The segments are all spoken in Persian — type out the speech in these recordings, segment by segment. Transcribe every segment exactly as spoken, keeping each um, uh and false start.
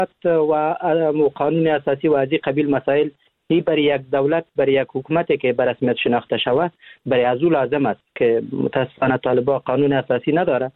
و قانون اساسی و از این قبیل مسائل این برای یک دولت، برای یک حکومتی که به رسمیت شناخته شود، برای از او لازم است که متاسفانه طالبان قانون اساسی نداره.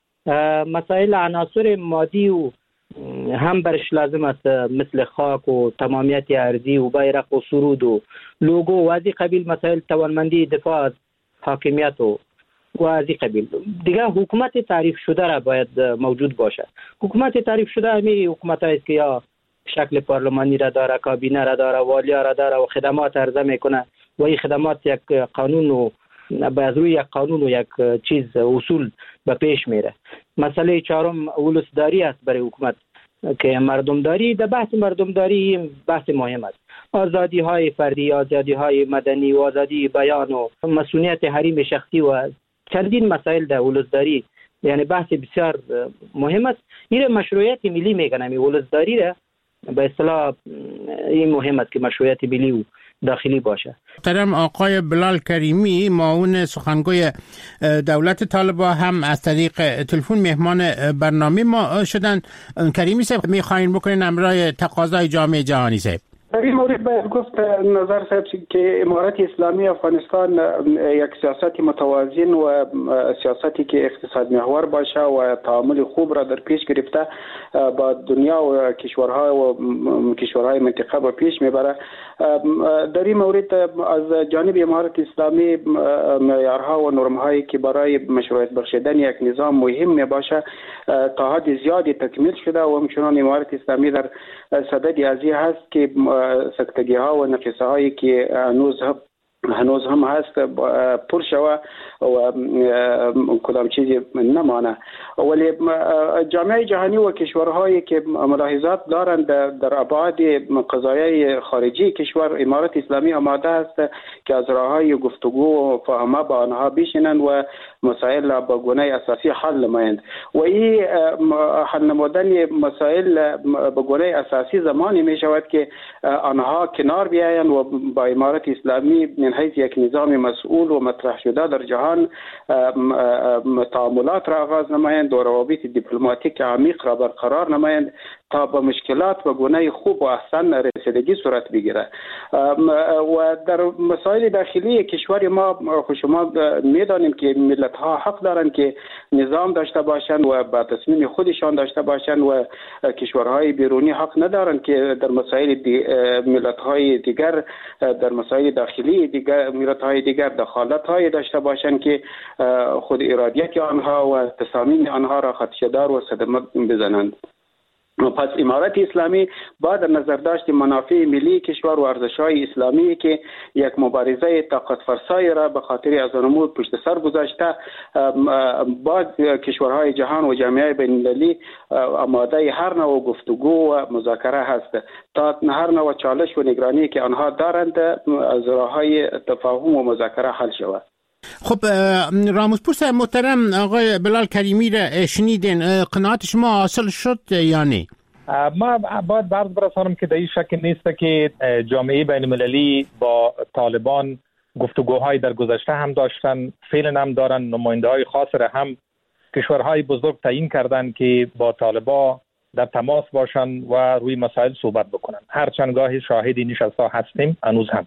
مسائل عناصر مادی و هم برش لازم است، مثل خاک و تمامیت ارضی و بیرق و سرود و لوگو و از این قبیل مسائل، توانمندی دفاع از حاکمیت و و از این قبیل. دیگه حکومت تعریف شده را باید موجود باشه. حکومت تعریف شده همی حکومت است که یا شکل پارلمانی را داره، کابینه را داره، والیا را داره و خدمات عرضه میکنه و این خدمات یک قانون و باز روی یک قانون و یک چیز اصول به پیش میره. مسئله چهارم ولسداری است برای حکومت که مردمداری. در بحث مردمداری بحث مهم است. آزادی های فردی، آزادی های مدنی و آزادی بیان و مسئولیت حریم شخصی و چندین مسائل در ولسداری، یعنی بحث بسیار مهم است. این مشروعیت ملی میگن. این ولسداری را به اصطلاح این مهم است که مشروعیت ملی و داخلی باشه. محترم آقای بلال کریمی، معاون سخنگوی دولت طالبان، هم از طریق تلفن مهمان برنامه ما شدن. کریمی صاحب، میخواین بکنین امرای تقاضای جامعه جهانی صاحب؟ در این مورد باید گفت نظر صاحب که امارت اسلامی افغانستان یک سیاست متوازن و سیاستی که اقتصاد محور باشه و تعامل خوب را در پیش گرفته با دنیا و کشورها و کشورهای منطقه با پیش میبره. در این مورد از جانب امارت اسلامی معیارها و نرم‌هایی که برای مشروعیت بخشیدن یک نظام مهم میباشه تا حد زیادی تکمیل شده و همچنان امارت اسلامی در صدد ازی هست که سکتگی ها و نقصه هایی که هنوز هم هنوز هم هست پر شوه و کدام چیزی نمانه. ولی جامعه جهانی و کشورهایی که ملاحظات دارند در ابعاد قضایای خارجی کشور، امارت اسلامی آماده است که از راههای گفتگو و فاهمه با آنها بشینند و مسائل با گونه اساسی حل نمایند. و این حل نمودن مسائل با گونه اساسی زمانی می شود که آنها کنار بیایند و با امارت اسلامی من حیث یک نظام مسئول و مطرح شده در جهان تعاملات را آغاز نمایند و روابط دیپلماتیک عمیق را برقرار نمایند تا به مشکلات و گونه خوب و احسن رسیدگی صورت بگیره. و در مسائل داخلی کشور ما شما میدانیم که ملت ها حق دارند که نظام داشته باشند و با تصمیم خودشان داشته باشند و کشورهای بیرونی حق ندارند که در مسائل ملت های دیگر، در مسائل داخلی دیگر ملت های دیگر دخالت های داشته باشند که خود ارادیت آنها و تصامیم آنها را خدشه‌دار و صدمه بزنند. پس امارت اسلامی با در نظر داشت منافع ملی کشور و ارزش‌های اسلامی که یک مبارزه طاقت فرسای را به خاطر از نمود پشت سر گذاشته، با کشورهای جهان و جامعه بین‌المللی آماده هر نوع گفتگو و مذاکره هست تا هر نوع چالش و نگرانی که آنها دارند از راه‌های تفاهم و مذاکره حل شود. خب راموزپور محترم، آقای بلال کریمی را شنیدین، قناعت شما حاصل شد یا نه؟ ما باید برد برسانم که در این شک نیست که جامعه بین المللی با طالبان گفتگوهای در گذشته هم داشتن، فعلا هم دارن. نماینده های خاص را هم کشورهای بزرگ تعیین کردن که با طالبان در تماس باشن و روی مسائل صحبت بکنن. هرچند گاهی شاهدی نشسته هستیم هنوز هم.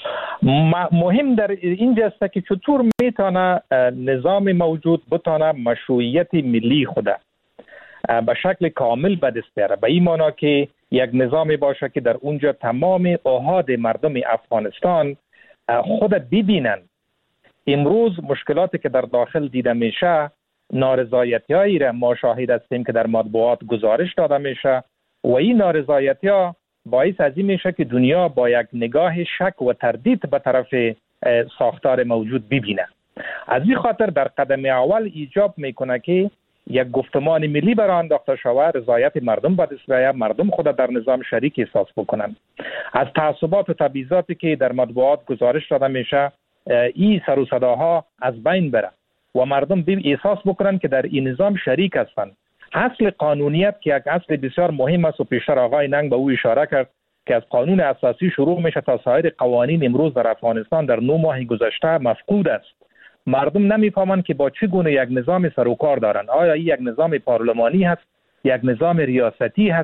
مهم در اینجا است که چطور میتونه نظام موجود بتونه مشروعیت ملی خوده به شکل کامل به دست بیاره، به این معنی که یک نظامی باشه که در اونجا تمام احاد مردم افغانستان خود ببینن. امروز مشکلاتی که در داخل دیده میشه، نارضایتی‌هایی را ما شاهد هستیم که در مطبوعات گزارش داده میشه و این نارضایتی‌ها باعث از این میشه که دنیا با یک نگاه شک و تردید به طرف ساختار موجود ببینه. از این خاطر در قدم اول ایجاب میکنه که یک گفتمان ملی برای انداخته شود، رضایت مردم به دست بیاید، مردم خود در نظام شریک احساس بکنن. از تعصبات و تبعیضاتی که در مطبوعات گزارش داده میشه این سر و صداها از بین بره و مردم احساس بکنن که در این نظام شریک هستند. اصل قانونیت که یک اصل بسیار مهم است و پیشتر آقای ننگ به او اشاره کرد که از قانون اساسی شروع میشه تا سایر قوانین امروز در افغانستان در نو ماه گذشته مفقود است. مردم نمیفهمند که با چه گونه یک نظام سر و کار دارند. آیا این یک نظام پارلمانی هست، یک نظام ریاستی هست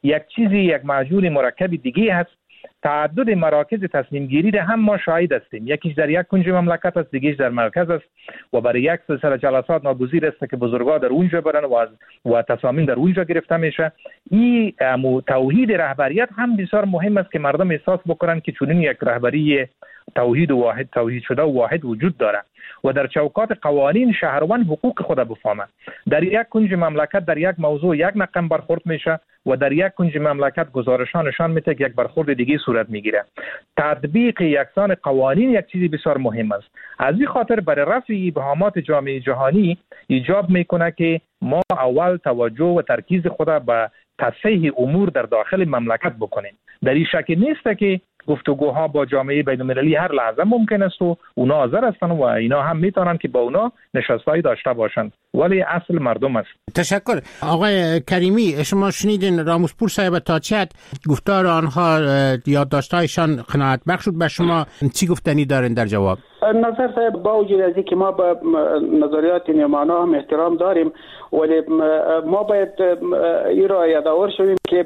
یک چیزی یک معجون مرکب دیگه هست. تعدد مراکز تصمیم گیری را هم ما شاهد هستیم، یکیش در یک کنج مملکت است، دیگه‌اش در مرکز است و برای یک سلسله جلسات ناگزیر است که بزرگا در اونجا برن و و تصامیم در اونجا گرفته میشه. این توحید رهبریت هم بسیار مهم است که مردم احساس بکنن که چنین یک رهبری توحید و واحد توحید شده و واحد وجود داره و در چوکات قوانین شهروان حقوق خود بفهمه. در یک کنج مملکت در یک موضوع یک رقم برخورد میشه و در یک کنج مملکت گزارشان نشان میده که یک برخورد دیگه صورت میگیره. تطبیق یکسان قوانین یک چیزی بسیار مهم است. از این خاطر برای رفع ابهامات جامعه جهانی ایجاب میکنه که ما اول توجه و ترکیز خود به تصحیح امور در داخل مملکت بکنیم. در این شک نیست که گفتگوها با جامعه بین‌المللی هر لحظه ممکن است و اونا حاضر هستن و اینا هم میتونن که با اونا نشستایی داشته باشن، ولی اصل مردم است. تشکر. آقای کریمی، شما شنیدین راموسپور صاحب تا چه حد گفتار آنها یادداشت‌هایشان قناعت بخش شد. به شما چی گفتنی دارین در جواب؟ نظر صاحب با وجود از اینکه ما به نظریات نیمانا هم احترام داریم، ولی ما باید این را یادآور شویم که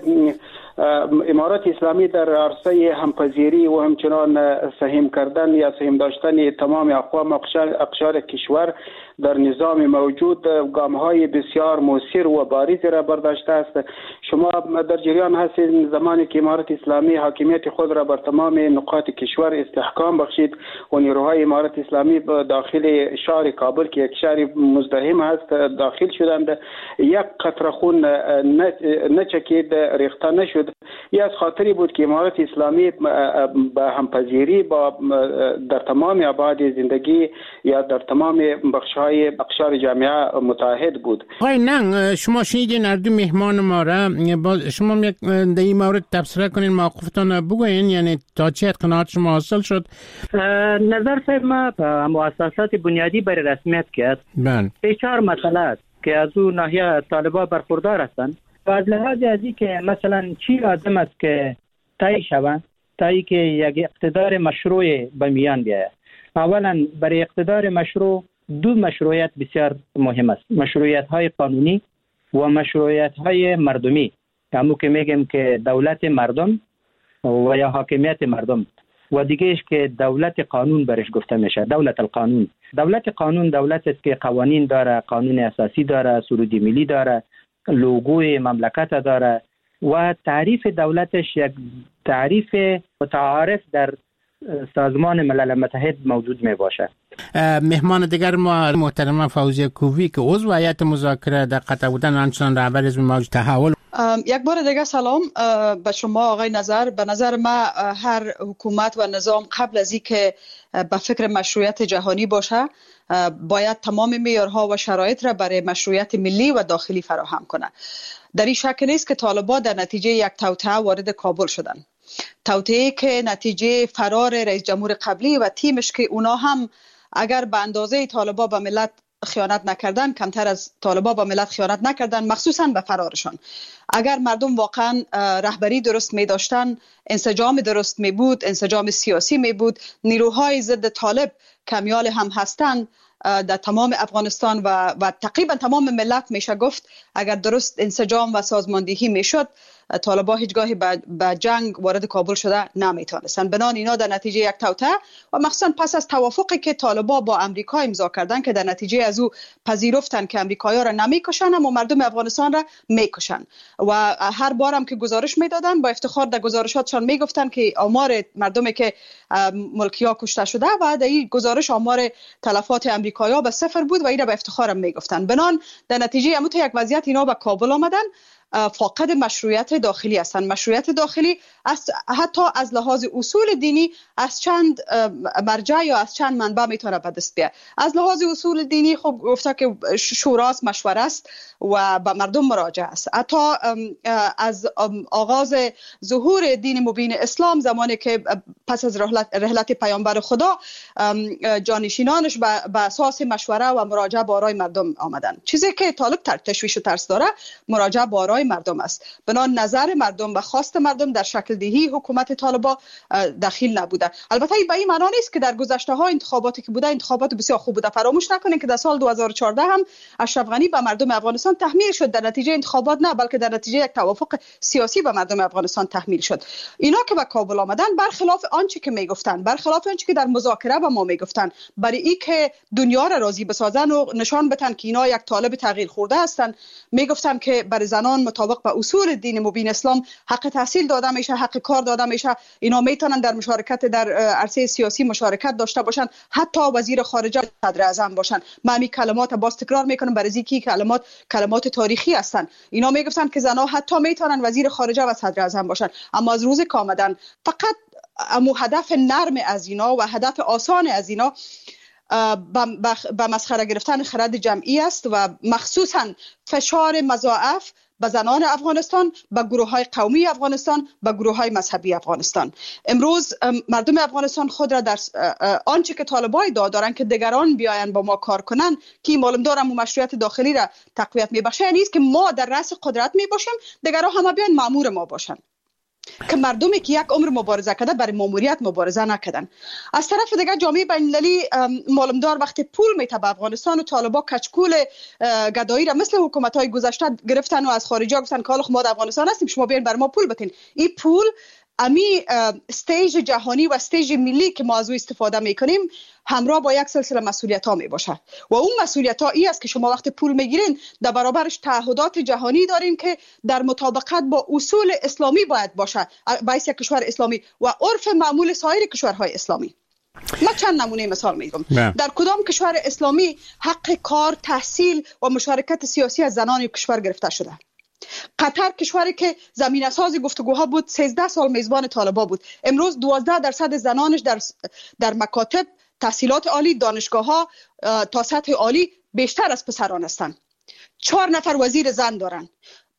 امارات اسلامی در عرصه همپذیری و همچنان سهم کردن یا سهم داشتن تمام اقوام اقشار کشور در نظام موجود گام‌های بسیار مؤثر و بارزی را برداشته است. شما در جریان هستید زمانی که امارات اسلامی حاکمیت خود را بر تمام نقاط کشور استحکام بخشید و نیروهای امارات اسلامی داخل شهر کابل که یک شهر مزدحم است داخل شدند، یک قطره خون نچکید، ریخته نشد. این از خاطری بود که امارات اسلامی با همپذیری با در تمام ابعاد زندگی یا در تمام بخش‌های اقشار جامعه متحد بود. آقای ننگ، شما شنیدین اردو مهمان ما را، شما یک در این مورد تبصره کنین، موقفتان بگوین، یعنی تا چه حد قناعت شما حاصل شد؟ نظر صاحب ما مؤسسات بنیادی برای رسمیت کرد. بله. سه چهار مسئله است که از اون ناحیه طالبان برخوردار هستند. و از لحاظ ازی که مثلا چی لازم است که تایی شود تایی که یک اقتدار مشروع به میان بیاید. اولا برای اقتدار مشروع دو مشروعیت بسیار مهم است، مشروعیت های قانونی و مشروعیت های مردمی، همون که میگیم که دولت مردم و یا حاکمیت مردم، و دیگهش که دولت قانون برش گفته میشه، دولت القانون. دولت قانون دولت است که قوانین داره، قانون اساسی داره، سرود ملی داره، لوگوی مملکت داره و تعریف دولتش یک تعریف متعارف در سازمان ملل متحد موجود می باشه. مهمان دیگر ما محترمه فوزیه کووی که عضو هیئت مذاکره در قطر بودن، همچنان رهبر حزب موج تحول. یک بار دیگه سلام به شما آقای نظر. به نظر ما هر حکومت و نظام قبل از اینکه به فکر مشروعیت جهانی باشه باید تمام معیارها و شرایط را برای مشروعیت ملی و داخلی فراهم کنه. در این شک نیست که طالبان در نتیجه یک توطئه وارد کابل شدن، توطئه‌ای که نتیجه فرار رئیس جمهور قبلی و تیمش که اونا هم اگر به اندازه طالبان به ملت خیانت نکردن کمتر از طالبان به ملت خیانت نکردن، مخصوصا به فرارشان. اگر مردم واقعا رهبری درست می داشتن، انسجام درست می بود، انسجام سیاسی می بود، نیروهای ضد طالب کمیال هم هستن در تمام افغانستان و و تقریبا تمام ملت میشه گفت اگر درست انسجام و سازماندهی میشد طالبان هیچگاهی به جنگ وارد کابل شده نمیتونستن. بنان اینا در نتیجه یک توطئه و مخصوصا پس از توافقی که طالبان با امریکا امضا کردن که در نتیجه از او پذیرفتن که امریکایی‌ها را نمیکشن اما مردم افغانستان را میکشن و هر بارم که گزارش میدادن با افتخار در گزارشاتشان میگفتن که آمار مردمی که ملکی‌ها کشته شده و در این گزارش آمار تلفات امریکایی‌ها به صفر بود و این را به افتخارم میگفتن. بنان در نتیجه همون یک وضعیت اینا به کابل آمدن فاقد مشروعیت داخلی هستند. مشروعیت داخلی از حتی از لحاظ اصول دینی از چند مرجع یا از چند منبع میتونه به دست بیاد. از لحاظ اصول دینی خب گفته که شوراست، مشوره است و به مردم مراجعه است. حتی از آغاز ظهور دین مبین اسلام زمانی که پس از رحلت, رحلت پیامبر خدا جانشینانش به اساس مشوره و مراجعه با آرای مردم آمدن. چیزی که طالب تشویش و ترس داره مراجعه با آرای مردم است. بنا نظر مردم و خواست مردم در شکل دهی حکومت طالبان دخیل نبوده. البته این به این معنی نیست که در گذشته ها انتخاباتی که بوده انتخابات بسیار خوب بوده. فراموش نکنید که در سال دو هزار و چهارده هم اشرف غنی به مردم افغانستان تحمیل شد، در نتیجه انتخابات نه بلکه در نتیجه یک توافق سیاسی به مردم افغانستان تحمیل شد. اینا که به کابل آمدن برخلاف آنچه که میگفتن، برخلاف آنچه که در مذاکره با ما میگفتن، برای این که دنیا را راضی بسازن و نشان بدن که اینا یک طالب تغییر خورده هستند، میگفتن که برای زنان مطابق با اصول دین مبین اسلام حق تحصیل داده میشه، حق کار داده میشه، اینا میتونن در مشارکت در عرصه سیاسی مشارکت داشته باشن، حتی وزیر خارجه صدر اعظم باشن. من همین کلمات باز تکرار میکنم برای اینکه کلمات کلمات تاریخی هستند. اینا میگفتن که زنها حتی میتونن وزیر خارجه و صدر اعظم باشن، اما از روز که آمدن فقط امو هدف نرم از اینا و هدف آسان از اینا به مسخره گرفتن خرد جمعی است و مخصوصا فشار مضاعف به زنان افغانستان، به گروه های قومی افغانستان، به گروه های مذهبی افغانستان. امروز مردم افغانستان خود را در آنچه که طالبان ادعا دارن که دیگران بیاین با ما کار کنن که معلوم دارم مشروعیت داخلی را تقویت میبخشه، یعنی است که ما در رأس قدرت میباشیم، دیگران هم بیان مأمور ما باشن. که مردمی که یک عمر مبارزه کرده برای ماموریت مبارزه نکردن. از طرف دیگه جامعه بین‌المللی معلومدار وقتی پول میته به افغانستان و طالبان کچکول گدایی را مثل حکومت‌های گذشته گرفتن و از خارجا گفتن که حالا ما در افغانستان هستیم شما بیاین بر ما پول بتین. این پول امی استیج جهانی و استیج ملی که ما از او استفاده میکنیم همراه با یک سلسله مسئولیت ها می باشه و اون مسئولیت ها ای است که شما وقتی پول میگیرین در برابرش تعهدات جهانی دارین که در مطابقت با اصول اسلامی باید باشه، باعث یک کشور اسلامی و عرف معمول سایر کشورهای اسلامی. ما چند نمونه مثال میگم. در کدام کشور اسلامی حق کار، تحصیل و مشارکت سیاسی از زنان کشور گرفته شده؟ قطر کشوری که زمینه ساز گفتگوها بود، سیزده سال میزبان طالبان بود. امروز دوازده درصد زنانش در در مکاتب تحصیلات عالی، دانشگاه‌ها تا سطح عالی بیشتر از پسران هستند. چهار نفر وزیر زن دارن.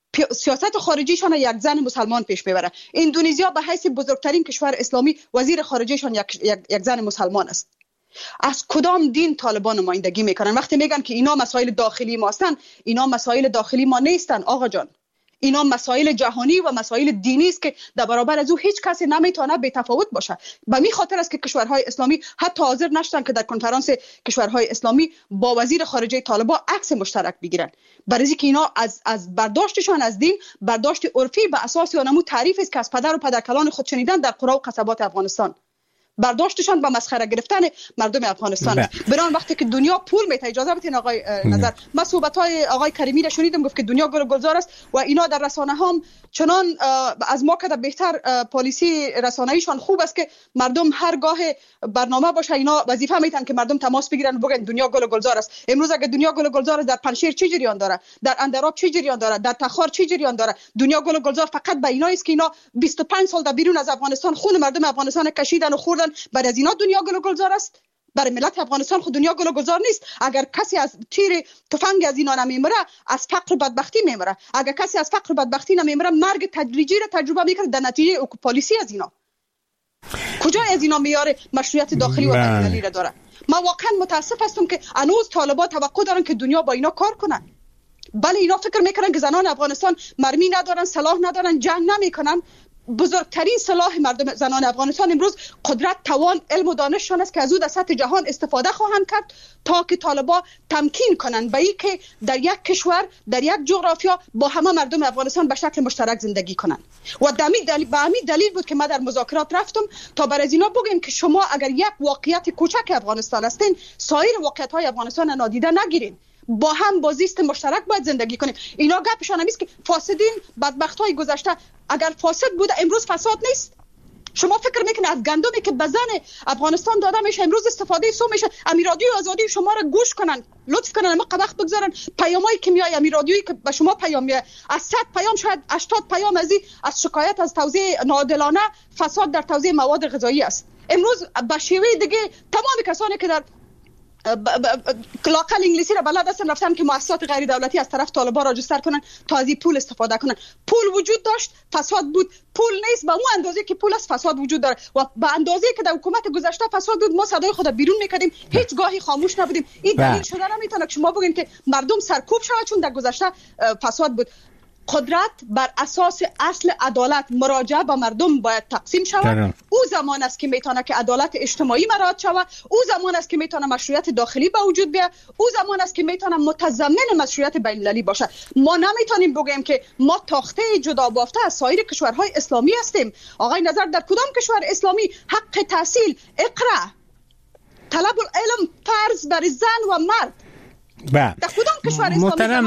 سیاست خارجیشان یک زن مسلمان پیش میبره. اندونزیا به حیث بزرگترین کشور اسلامی وزیر خارجیشان یک, یک, یک زن مسلمان است. از کدام دین طالبان نمایندگی میکنن؟ وقتی میگن که اینا مسائل داخلی ما هستن، اینا مسائل داخلی ما نیستن آقا جان. اینا مسائل جهانی و مسائل دینی است که در برابر از او هیچ کسی نمیتونه بی تفاوت باشه. به می خاطر است که کشورهای اسلامی حتی حاضر نشدن که در کنفرانس کشورهای اسلامی با وزیر خارجه طالبان عکس مشترک بگیرن، برای اینکه اینا از از برداشتشان از دین برداشت عرفی به اساس اونمو تعریف است که از پدر و پدرکلان خود شنیدن در قرى و قصبات افغانستان. برداشتشان به مسخره گرفتن مردم افغانستان است. بران وقتی که دنیا پول میته، اجازه بدین آقای نظر، من صحبت‌های آقای کریمی را شنیدم گفت که دنیا گل گلزار است و اینا در رسانه هم چنان از ما که بهتر پالیسی رسانه‌ایشان خوب است که مردم هرگاه برنامه باشه اینا وظیفه میتن که مردم تماس بگیرن و بگن دنیا گل گلزار است. امروز اگه دنیا گل گلزار است، در پنشیر چه جریان داره؟ در اندراب چه جریان داره؟ در تخار چه جریان داره؟ دنیا گل گلزار فقط به اینا است که اینا بیست و پنج سال در بیرون از افغانستان خون مردم افغانستان کشیدن و خوردن. برای از اینا دنیا گل گلزار است؟ برای ملت افغانستان خود دنیا گل گلزار نیست. اگر کسی از تیر تفنگ از اینا نمیمره، از فقر بدبختی میمره. اگر کسی از فقر بدبختی نمیمره، مرگ تدریجی را تجربه میکنه در نتیجه پالیسی از اینا. کجا از اینا میاره مشروعیت داخلی و بین‌المللی را داره؟ من واقعا متاسف هستم که هنوز طالبان توقع دارن که دنیا با اینا کار کنن. بله اینا فکر میکنن که زنان افغانستان مرمی ندارن، سلاح ندارن، جنگ نمیکنن. بزرگترین سلاح مردم زنان افغانستان امروز قدرت، توان، علم و دانششان است که از او در سطح جهان استفاده خواهند کرد تا که طالبان تمکین کنند به اینکه در یک کشور، در یک جغرافیا با همه مردم افغانستان به شکل مشترک زندگی کنند. و دمی دلیل به همین دلیل بود که ما در مذاکرات رفتم تا بر از اینا بگیم که شما اگر یک واقعیت کوچک افغانستان هستین، سایر واقعیت‌های افغانستان نادیده نگیرین. با هم با زیست مشترک باید زندگی کنیم. اینا گپشان همیست که فاسدین بدبخت‌های گذشته اگر فاسد بوده امروز فساد نیست. شما فکر میکنید از گندمی که به زن افغانستان داده میشه امروز استفاده سو میشه، امیر رادیو آزادی شما را گوش کنن، لطف کنن ما وقت بگذارن پیامایی که میای امیر رادیویی که به شما پیام میاد، از صد پیام شاید هشتاد پیام ازی از شکایت از توزیع ناعادلانه، فساد در توزیع مواد غذایی است. امروز به شیوه دیگه تمام کسانی که در کلاقل انگلیسی را بلد هستن رفتن که مؤسسات غیر دولتی از طرف طالبان راجستر کنن تا از این پول استفاده کنن. پول وجود داشت، فساد بود. پول نیست به اون اندازه که پول است فساد وجود داره و به اندازه که در حکومت گذشته فساد بود ما صدای خود بیرون میکردیم، هیچ گاهی خاموش نبودیم. این دلیل شده نمیتونه که شما بگین که مردم سرکوب شود چون در گذشته فساد بود. قدرت بر اساس اصل عدالت مراجعه به مردم باید تقسیم شود. او زمان است که میتونه که عدالت اجتماعی مراعات شود. او زمان است که میتونه مشروعیت داخلی به وجود بیاد. او زمان است که میتونه متضمن مشروعیت بین المللی باشه. ما نمیتونیم بگیم که ما تاخته جدا بافته از سایر کشورهای اسلامی هستیم. آقای نظر در کدام کشور اسلامی حق تحصیل، اقرا، طلب العلم فرض بر زن و مرد بله. در کدام کشور اسلامی محترم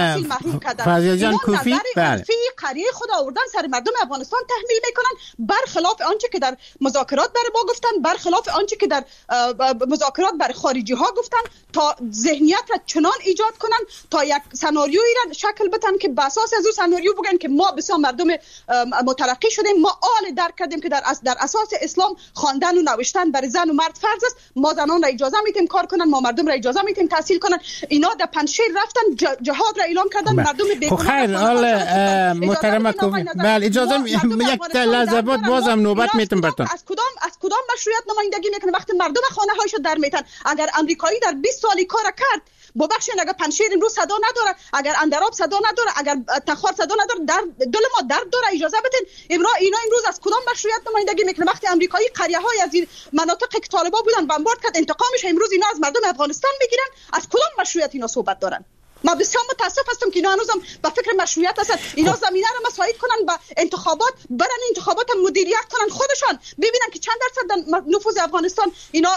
فضیل جان کوفی بله فی قریه خود آوردن سر مردم افغانستان تحمیل میکنن، برخلاف آنچه که در مذاکرات برای ما گفتن، برخلاف آنچه که در مذاکرات برای خارجی ها گفتن، تا ذهنیت را چنان ایجاد کنن تا یک سناریویی را شکل بدن که بر اساس از اون سناریو بگن که ما بسیار مردم مترقی شدیم، ما آل درک کردیم که در در اساس اسلام خواندن و نوشتن برای زن و مرد فرض است، ما زنان را اجازه میتیم کار کنن، ما مردم را اجازه میتیم تحصیل کنن. اینا در پنجشیر رفتن جهاد را اعلام کردن. بله. مردم بیگناه خیر حال محترم کوفی بله اجازه یک لحظه بعد بازم نوبت میتم براتون. از کدام از کدام مشروعیت نمایندگی میکنه وقتی مردم خانه هایش در میتن؟ اگر امریکایی در بیست سالی کار کرد ببخشید، اگر پنجشیر امروز صدا نداره، اگر اندراب صدا نداره، اگر تخار صدا نداره، در دل ما درد داره، اجازه بدین. امروز اینا امروز از کدام مشروعیت نمایندگی میکنه وقتی امریکایی قریه های از این مناطق که طالبان بودن بمبارد کرد انتقامش امروز اینا از مردم افغانستان میگیرن؟ از کدام مشروعیت اینا صحبت دارن؟ ما بسیار متاسف هستم که اینا هنوزم به فکر مشروعیت هستن. اینا زمینه رو مساعد کنن به انتخابات، برن انتخابات مدیریت کنن خودشان، ببینن که چند درصد نفوذ افغانستان اینا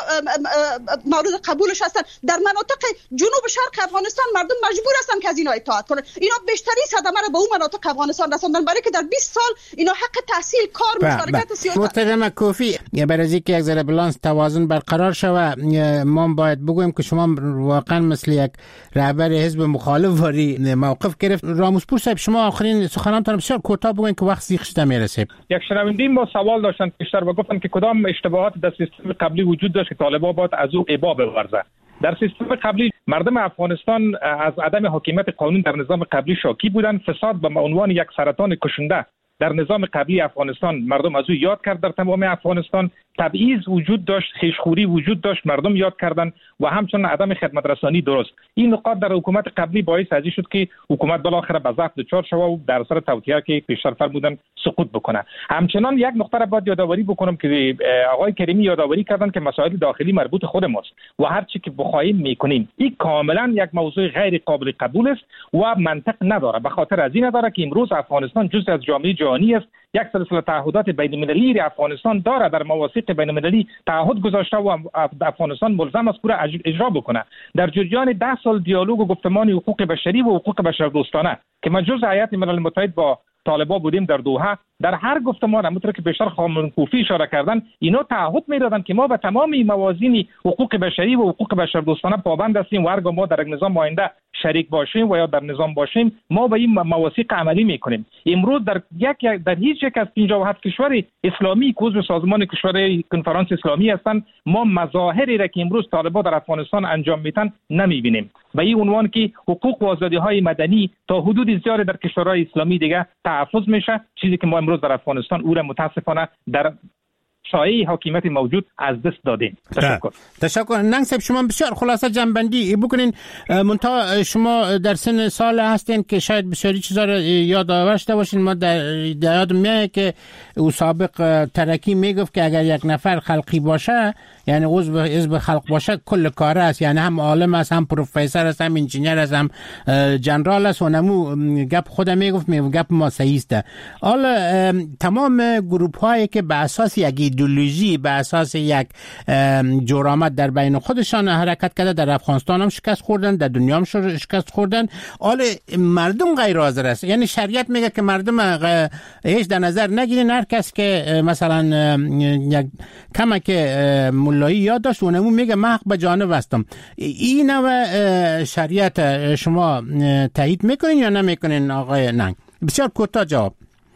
مورد قبولش هستن. در مناطق جنوب شرق افغانستان مردم مجبور هستن که از اینا اطاعت کنن. اینا بیشتری صدمه رو به اون مناطق افغانستان رسوندن، برای که در بیست سال اینا حق تحصیل، کار، مشارکت سیاسی. محترم کوفی، برای اینکه یک ذره بالانس توازن برقرار شود، ما باید بگویم که شما واقعا مثل یک رهبر حزب مخالف واری موقف گرفت. راموسپور صاحب، شما آخرین سخنانتان بسیار کوتاه بگوین که وقت زیغ شده میرسه. یک شنونده ما سوال داشتن پیشتر و گفتن که کدام اشتباهات در سیستم قبلی وجود داشت که طالبان باید از او ابا بورزه. در سیستم قبلی مردم افغانستان از عدم حاکمیت قانون در نظام قبلی شاکی بودند. فساد به عنوان یک سرطان کشنده در نظام قبلی افغانستان مردم از او یاد کرد. در تمام افغانستان تبعیض وجود داشت، خیشخوری وجود داشت، مردم یاد کردن و همچنین عدم خدمت رسانی درست. این نقاط در حکومت قبلی باعث ازی شد که حکومت بالاخره به ضعف دچار شود و در اثر توطئه که پیشتر فرمودن سقوط بکنه. همچنین یک نقطه را باید یادآوری بکنم که آقای کریمی یادآوری کردن که مسائل داخلی مربوط خود ماست و هر چی که بخوایم میکنیم. این کاملا یک موضوع غیر قابل قبول است و منطق نداره. به خاطر از این نداره که امروز افغانستان جزء از جامعه جهانی است. یک سلسله تعهدات بین‌المللی افغانستان داره، در مواثیق بین‌المللی تعهد گذاشته و افغانستان ملزم است پورا اجرا بکنه. در جریان ده سال دیالوگ و گفتمان حقوق بشری و حقوق بشردوستانه که ما جزء هیئت ملل متحد با طالبان بودیم در دوحه، در هر گفتمان همونطور که بیشتر خانم کوفی اشاره کردن، اینا تعهد میدادن که ما به تمام موازین حقوق بشری و حقوق بشردوستانه پابند هستیم و هرگاه ما در یک نظام آینده شریک باشیم و یا در نظام باشیم ما به این مواثیق عملی میکنیم. امروز در یک در هیچ یک از پنجاه و هفت کشور اسلامی که عضو سازمان کشورهای کنفرانس اسلامی هستند ما مظاهری را که امروز طالبان در افغانستان انجام میدن نمیبینیم. به این عنوان که حقوق و آزادی‌های مدنی تا حدود زیادی در کشورهای اسلامی دیگه تحفظ میشه، چیزی که ما امروز در افغانستان او را متاسفانه در سایه حاکمیت موجود از دست دادیم. تشکر. تشکر. ننگ صاحب، شما بسیار خلاصه جنبندی بکنین. منتها شما در سن سال هستین که شاید بسیاری چیزا رو یاد آورده باشین. ما در یاد میاد که او سابق ترکی میگفت که اگر یک نفر خلقی باشه، یعنی عضو حزب خلق باشه، کل کاره است، یعنی هم عالم است، هم پروفسور است، هم انجینیر است، هم جنرال است. و نمو گپ خودم میگفت، میگفت گپ ما صحیح است. حالا تمام گروپ هایی که به اساس یک ایدئولوژی، به اساس یک جرامت در بین خودشان حرکت کرده، در افغانستان هم شکست خوردن، در دنیا هم شکست خوردن. حالا مردم غیر حاضر است. یعنی شریعت میگه که مردم هیچ در نظر نگیرین. هر کس که مثلا یک کمک مولایی یاد داشت، اونمو میگه من حق به جانب هستم. این نوع شریعت شما تایید میکنین یا نمیکنین آقای ننگ؟ بسیار کوتاه جواب.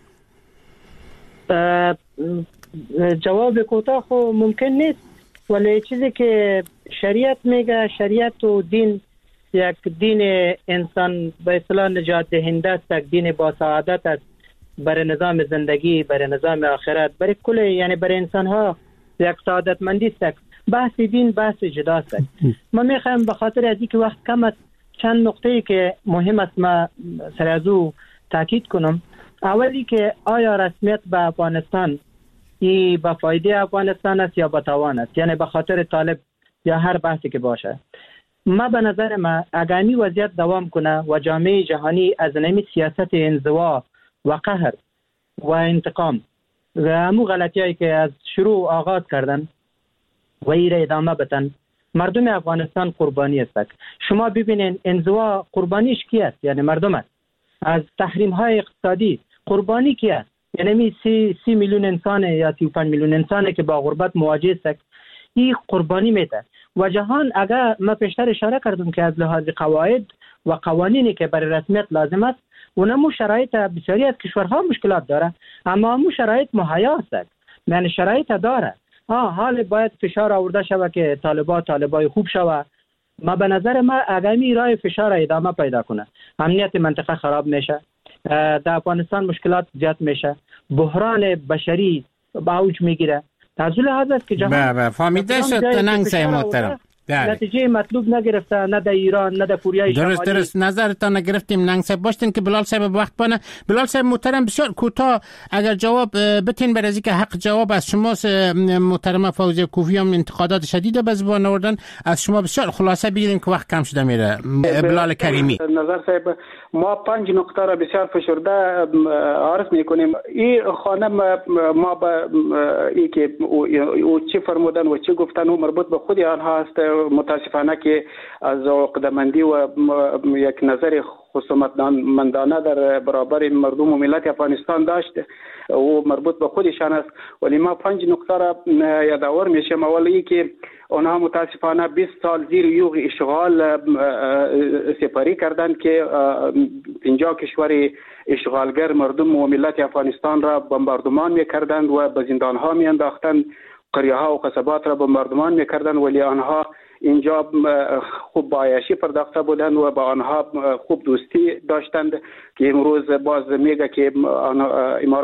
جواب کوتاه خو ممکن نیست، ولی چیزی که شریعت میگه، شریعت و دین یک دین انسان به اصطلاح نجات دهنده است، یک دین با سعادت است برای نظام زندگی، برای نظام آخرت، برای کل، یعنی برای انسان ها یک سعادتمندی است. بحث دین بحث جدا است. ما میخوایم به خاطر از اینکه وقت کم است چند نقطه‌ای که مهم است ما سر از او تاکید کنم. اولی که آیا رسمیت به افغانستان ای به فایده افغانستان است یا به تاوان است، یعنی به خاطر طالب یا هر بحثی که باشه. ما به نظر ما اگر این وضعیت دوام کنه و جامعه جهانی از نمی سیاست انزوا و قهر و انتقام و همو غلطی هایی که از شروع آغاز کردن و ای را ادامه بدن، مردم افغانستان قربانی است. شما ببینین انزوا قربانیش کی است؟ یعنی مردم است. از تحریم های اقتصادی قربانی کی است؟ یعنی می سی, سی میلیون انسان یا سی و پنج میلیون انسان که با غربت مواجه است، این قربانی میده. و جهان اگر ما پیشتر اشاره کردم که از لحاظ قواعد و قوانینی که برای رسمیت لازم است، اونمو شرایط بسیاری از کشورها مشکلات داره، اما همو شرایط مهیا است، یعنی شرایط داره. آه حال باید فشار آورده شود که طالبان طالبای خوب شود. ما به نظر ما اگمی راه فشار ادامه پیدا کنه، امنیت منطقه خراب میشه، در افغانستان مشکلات زیاد میشه، بحران بشری با اوج میگیره. از لحاظ است که جهان بله فهمیده شد تنگ سه محترم. نتیجه مطلوب نگرفته، نه در ایران نه در کوریای شمالی. درست درست نظرتان نگرفتیم. ننگ صاحب باشتین که بلال صاحب وقت بانه. بلال صاحب محترم بسیار کوتاه اگر جواب بتین بر از که حق جواب از شما محترم فوزیه کوفی هم انتقادات شدید به زبان آوردن، از شما بسیار خلاصه بگیریم که وقت کم شده میره. بلال کریمی. نظر صاحب ما پنج نقطه را بسیار فشرده عرض میکنیم. این خانم ما به ای که او چی فرمودن و چی گفتن و مربوط به خود آنها است. متاسفانه که از عقده‌مندی و یک نظر خصومتمندانه در برابر مردم و ملت افغانستان داشت و مربوط به خودشان است. ولی ما پنج نقطه را یادآور میشم. اولی که آنها متاسفانه بیست سال زیر یوغ اشغال سپری کردند که پنجاه کشور اشغالگر مردم و ملت افغانستان را بمباردمان میکردند و به زندانها میانداختند، قریه ها و قصبات را بمباردمان میکردند، ولی آنها اینجا خوب با عیاشی پرداخته بودند و با آنها خوب دوستی داشتند که امروز باز میگه که امارات